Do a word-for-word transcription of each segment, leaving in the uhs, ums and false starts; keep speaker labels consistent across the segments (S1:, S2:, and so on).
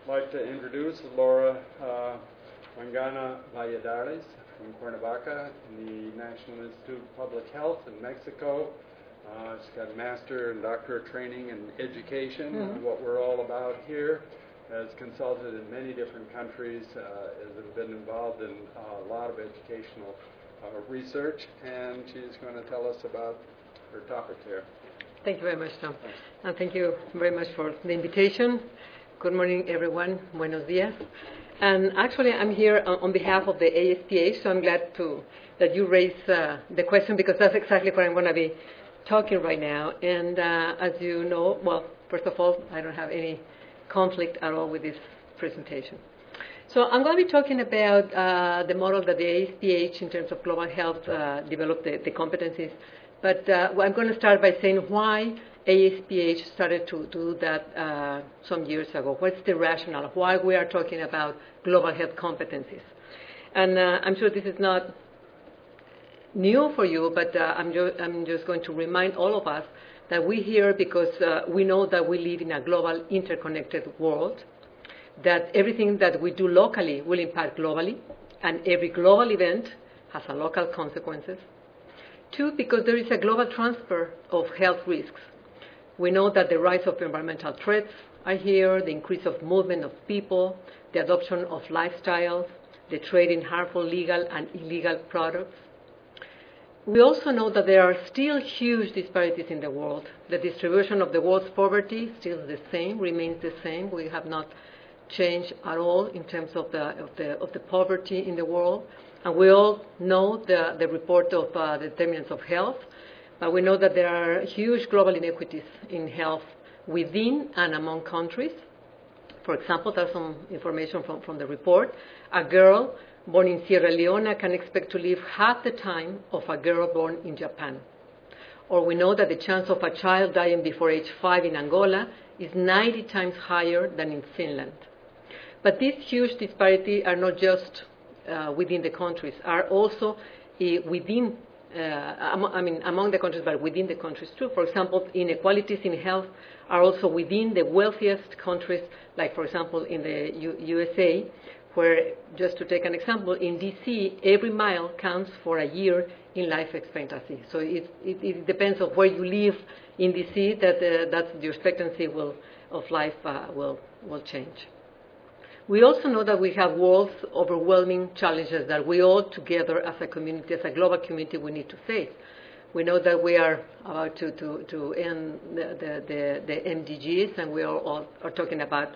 S1: like to introduce Laura uh, Mangana Valladares from Cuernavaca in the National Institute of Public Health in Mexico. Uh, she's got a master and doctorate training in education, mm-hmm. what we're all about here. Has consulted in many different countries, uh, has been involved in uh, a lot of educational uh, research, and she's going to tell us about her topic here.
S2: Thank you very much, Tom. Thanks. And thank you very much for the invitation. Good morning, everyone. Buenos dias. And actually, I'm here on behalf of the A S P H, so I'm glad to that you raised uh, the question, because that's exactly what I'm going to be talking right now. And uh, as you know, well, first of all, I don't have any conflict at all with this presentation. So I'm going to be talking about uh, the model that the A S P H in terms of global health uh, developed the, the competencies. But uh, I'm going to start by saying why A S P H started to do that uh, some years ago. What's the rationale? Why we are talking about global health competencies? And uh, I'm sure this is not new for you, but uh, I'm, ju- I'm just going to remind all of us that we're here because uh, we know that we live in a global interconnected world, that everything that we do locally will impact globally, and every global event has a local consequences. Two, because there is a global transfer of health risks. We know that the rise of environmental threats are here, the increase of movement of people, the adoption of lifestyles, the trade in harmful legal and illegal products. We also know that there are still huge disparities in the world. The distribution of the world's poverty is still the same, remains the same. We have not changed at all in terms of the, of the, of the poverty in the world. And we all know the, the report of uh, the determinants of health, but we know that there are huge global inequities in health within and among countries. For example, there's some information from, from the report. A girl born in Sierra Leone can expect to live half the time of a girl born in Japan. Or we know that the chance of a child dying before age five in Angola is ninety times higher than in Finland. But these huge disparities are not just uh, within the countries, are also uh, within, uh, I mean, among the countries, but within the countries too. For example, inequalities in health are also within the wealthiest countries, like, for example, in the U- USA, where, just to take an example, in D C, every mile counts for a year in life expectancy. So it, it, it depends on where you live in D C that uh, that's the expectancy will, of life uh, will, will change. We also know that we have world's overwhelming challenges that we all together as a community, as a global community, we need to face. We know that we are about to, to, to end the, the, the, the M D Gs, and we are all are talking about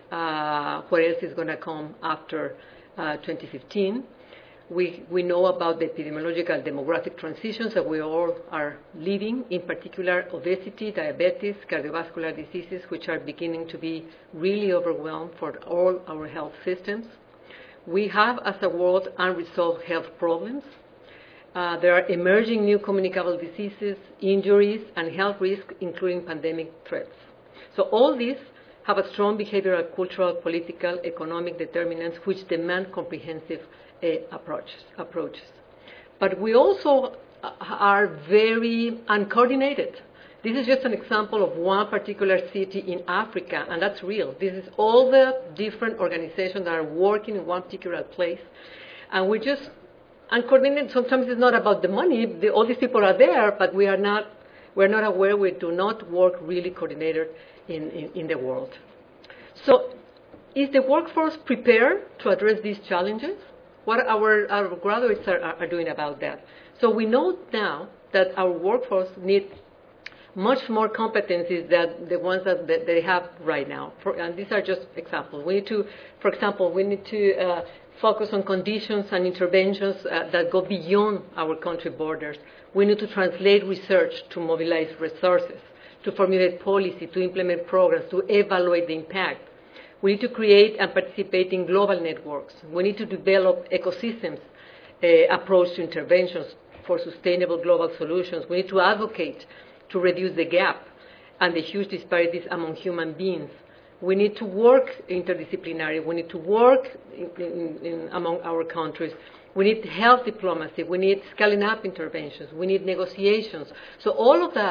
S2: Uh, what else is going to come after uh, twenty fifteen. We, we know about the epidemiological demographic transitions that we all are living, in particular obesity, diabetes, cardiovascular diseases, which are beginning to be really overwhelmed for all our health systems. We have, as a world, unresolved health problems. Uh, there are emerging new communicable diseases, injuries, and health risks, including pandemic threats. So all these have a strong behavioral, cultural, political, economic determinants which demand comprehensive uh, approaches, approaches. But we also are very uncoordinated. This is just an example of one particular city in Africa, and that's real. This is all the different organizations that are working in one particular place, and we're just uncoordinated. Sometimes it's not about the money. The, all these people are there, but we are not, we're not aware. We do not work really coordinated In, in, in the world. So is the workforce prepared to address these challenges? What our, our graduates are, are doing about that? So we know now that our workforce needs much more competencies than the ones that, that they have right now. For, and these are just examples. We need to, for example, we need to uh, focus on conditions and interventions uh, that go beyond our country borders. We need to translate research to mobilize resources, to formulate policy, to implement programs, to evaluate the impact. We need to create and participate in global networks. We need to develop ecosystems uh, approach to interventions for sustainable global solutions. We need to advocate to reduce the gap and the huge disparities among human beings. We need to work interdisciplinary. We need to work in, in, in among our countries. We need health diplomacy. We need scaling up interventions. We need negotiations. So all of that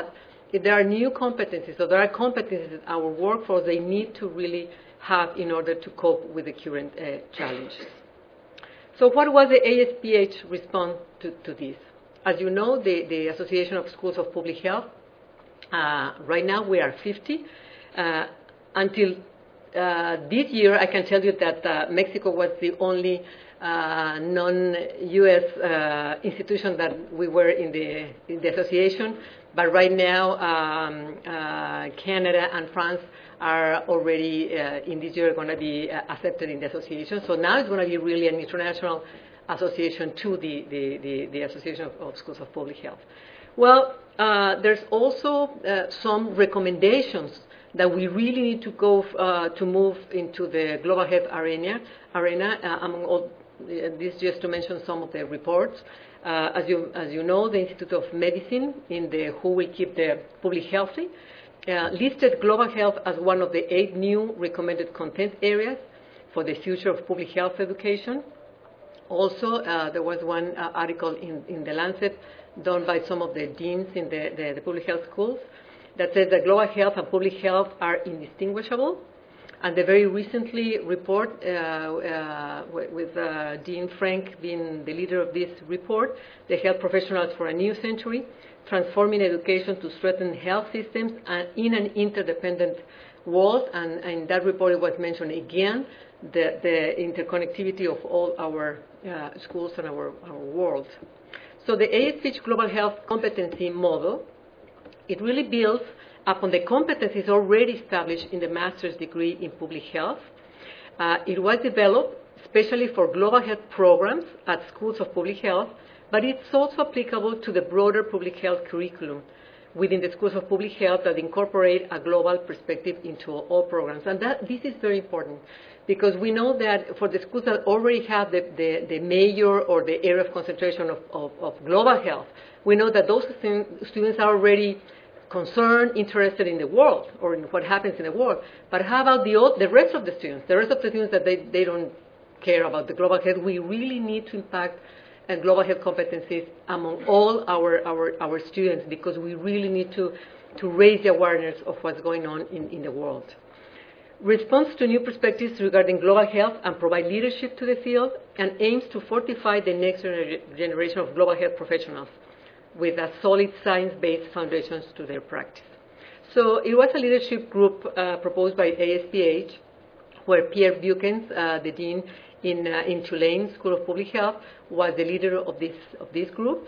S2: there are new competencies, so there are competencies that our workforce, they need to really have in order to cope with the current uh, challenges. So what was the A S P H response to, to this? As you know, the, the Association of Schools of Public Health, uh, right now we are fifty. Uh, until uh, this year, I can tell you that uh, Mexico was the only uh, non-U S uh, institution that we were in the, in the association. But right now, um, uh, Canada and France are already, uh, in this year, going to be uh, accepted in the association. So now it's going to be really an international association to the, the, the, the Association of, of Schools of Public Health. Well, uh, there's also uh, some recommendations that we really need to go uh, to move into the global health arena. arena uh, among all, uh, this just to mention some of the reports. Uh, as, you, as you know, the Institute of Medicine in the Who Will Keep the Public Healthy uh, listed global health as one of the eight new recommended content areas for the future of public health education. Also, uh, there was one uh, article in, in The Lancet done by some of the deans in the, the, the public health schools that says that global health and public health are indistinguishable. And the very recently report, uh, uh, with uh, Dean Frank being the leader of this report, the Health Professionals for a New Century, Transforming Education to Strengthen Health Systems and in an Interdependent World. And in that report it was mentioned again, the, the interconnectivity of all our uh, schools and our, our world. So the A S P H Global Health Competency Model, it really builds upon the competencies already established in the master's degree in public health. Uh, it was developed especially for global health programs at schools of public health, but it's also applicable to the broader public health curriculum within the schools of public health that incorporate a global perspective into all programs. And that, this is very important because we know that for the schools that already have the, the, the major or the area of concentration of, of, of global health, we know that those students are already concerned, interested in the world or in what happens in the world. But how about the, the rest of the students? The rest of the students that they, they don't care about the global health, we really need to impact uh, global health competencies among all our, our, our students because we really need to, to raise the awareness of what's going on in, in the world. Response to new perspectives regarding global health and provide leadership to the field and aims to fortify the next gener- generation of global health professionals with a solid science-based foundations to their practice. So it was a leadership group uh, proposed by A S P H, where Pierre Buchens, uh, the dean in, uh, in Tulane School of Public Health, was the leader of this, of this group.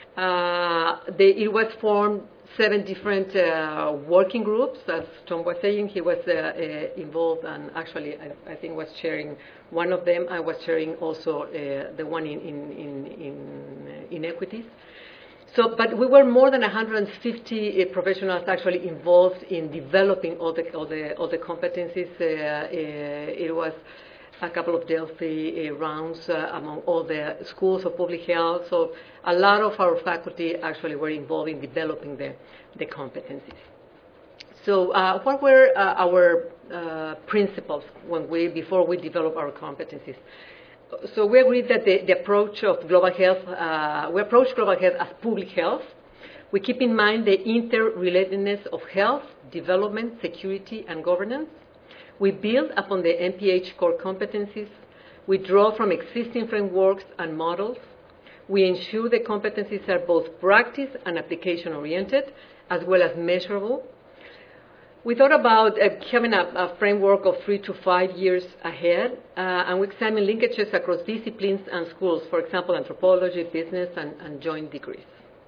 S2: Uh, they, it was formed seven different uh, working groups. As Tom was saying, he was uh, uh, involved and actually I, I think was chairing one of them. I was chairing also uh, the one in, in, in, in inequities. So, but we were more than one hundred fifty uh, professionals actually involved in developing all the all the all the competencies. Uh, uh, it was a couple of Delphi uh, rounds uh, among all the schools of public health. So, a lot of our faculty actually were involved in developing the the competencies. So, uh, what were uh, our uh, principles when we before we develop our competencies? So we agreed that the, the approach of global health, uh, we approach global health as public health. We keep in mind the interrelatedness of health, development, security, and governance. We build upon the M P H core competencies. We draw from existing frameworks and models. We ensure the competencies are both practice and application oriented, as well as measurable. We thought about uh, having a, a framework of three to five years ahead, uh, and we examined linkages across disciplines and schools, for example, anthropology, business, and, and joint degrees.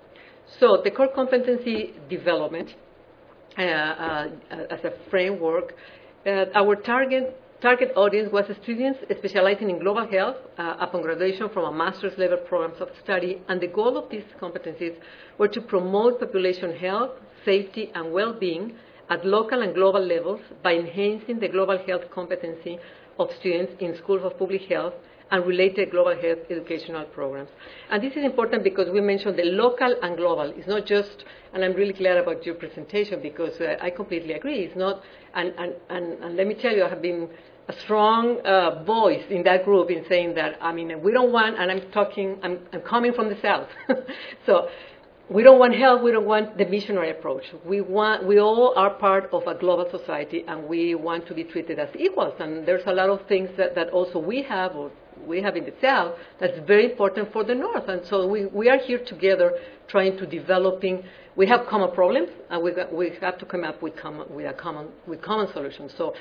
S2: So the core competency development uh, uh, as a framework, uh, our target, target audience was students specializing in global health uh, upon graduation from a master's level programs of study, and the goal of these competencies were to promote population health, safety, and well-being at local and global levels by enhancing the global health competency of students in schools of public health and related global health educational programs. And this is important because we mentioned the local and global. It's not just, and I'm really glad about your presentation because uh, I completely agree. It's not, and, and, and, and let me tell you, I have been a strong uh, voice in that group in saying that, I mean, we don't want, and I'm talking, I'm, I'm coming from the South. So we don't want health, we don't want the missionary approach. We want, we all are part of a global society, and we want to be treated as equals. And there's a lot of things that, that also we have, or we have in the South, that's very important for the North. And so we, we are here together trying to developing, we have common problems, and we, got, we have to come up with common, with a common, with common solutions. So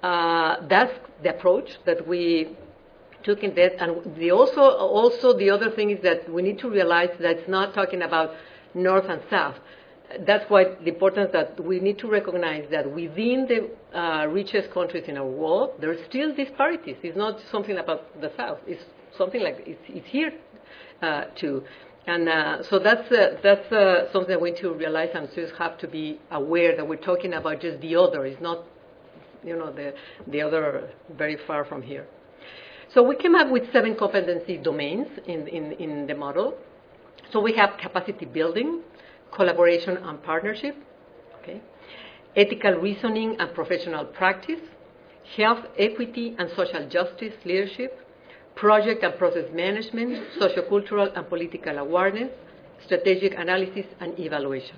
S2: uh, that's the approach that we took in that. And the also, also the other thing is that we need to realize that it's not talking about North and South. That's why the importance that we need to recognize that within the uh, richest countries in our world, there are still disparities. It's not something about the South. It's something like it's, it's here uh, too. And uh, so that's uh, that's uh, something that we need to realize, and just have to be aware that we're talking about just the other. It's not, you know, the the other very far from here. So we came up with seven competency domains in in, in the model. So we have capacity building, collaboration and partnership, okay, ethical reasoning and professional practice, health equity and social justice leadership, project and process management, sociocultural and political awareness, strategic analysis and evaluation.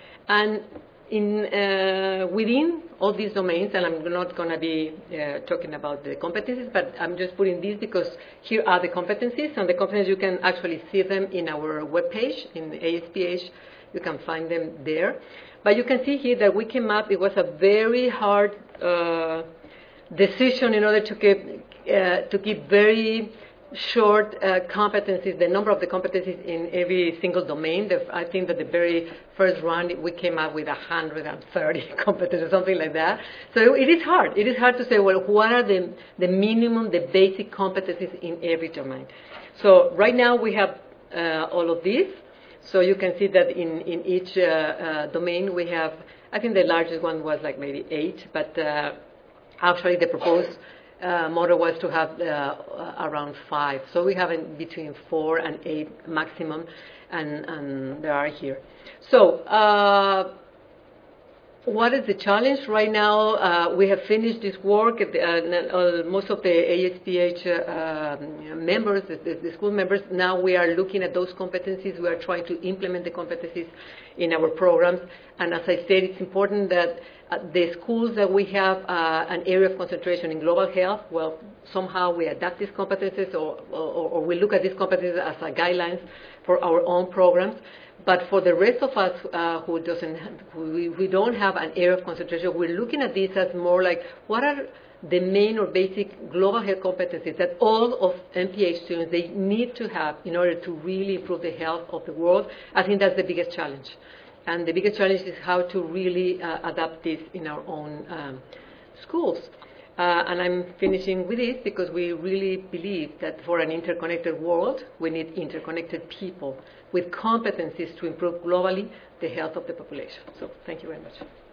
S2: And in, uh, within all these domains, and I'm not going to be uh, talking about the competencies, but I'm just putting these because here are the competencies, and the competencies you can actually see them in our webpage, in A S P H. You can find them there. But you can see here that we came up, it was a very hard uh, decision in order to keep, uh, to keep very short uh, competencies, the number of the competencies in every single domain. The, I think that the very first round we came up with one hundred thirty competencies or something like that. So it is hard. It is hard to say, well, what are the, the minimum, the basic competencies in every domain? So right now we have uh, all of these. So you can see that in, in each uh, uh, domain we have, I think the largest one was like maybe eight, but uh, actually the proposed Uh, model was to have uh, around five. So we have in between four and eight maximum, and, and there are here. So uh, what is the challenge right now? Uh, we have finished this work. Uh, uh, most of the A S P H uh, um, members, the, the school members, now we are looking at those competencies. We are trying to implement the competencies in our programs. And as I said, it's important that Uh, the schools that we have uh, an area of concentration in global health, well, somehow we adapt these competencies, or, or, or we look at these competencies as a guidelines for our own programs. But for the rest of us uh, who doesn't, who we, we don't have an area of concentration, we're looking at this as more like what are the main or basic global health competencies that all of M P H students they need to have in order to really improve the health of the world. I think that's the biggest challenge. And the biggest challenge is how to really uh, adapt this in our own um, schools. Uh, and I'm finishing with this because we really believe that for an interconnected world, we need interconnected people with competencies to improve globally the health of the population. So thank you very much.